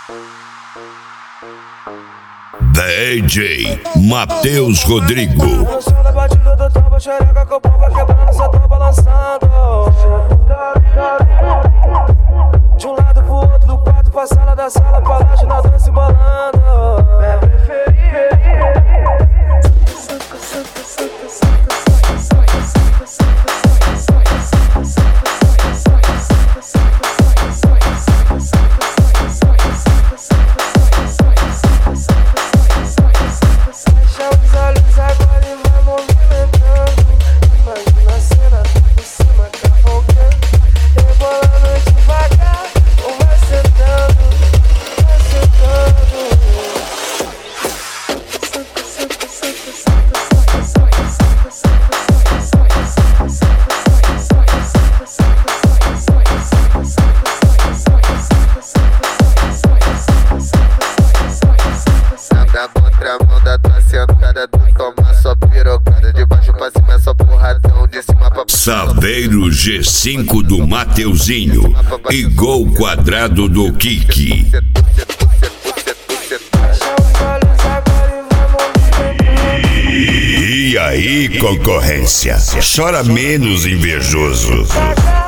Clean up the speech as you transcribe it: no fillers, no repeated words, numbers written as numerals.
DJ Matheus Rodrigo. No som da batida do tambo, xereca com o pau vai quebrando, cê tá balançando. De um lado pro outro, do quarto pra sala, da sala pra laje, na dança embolando. É preferir. Fecha os olhos agora e vai movimentando. Imagina a cena por cima, cavalcando, rebolando devagar, ou vai sentando, vai sentando. Na contramão da tua sentada, tu toma só pirocada. De baixo pra cima é só porradão, de cima pra baixo. Saveiro G5 do Mateuzinho e Gol Quadrado do Kiki. Fecha os olhos agora e vai movimentando. E aí, concorrência? Chora menos, invejoso. Devagar,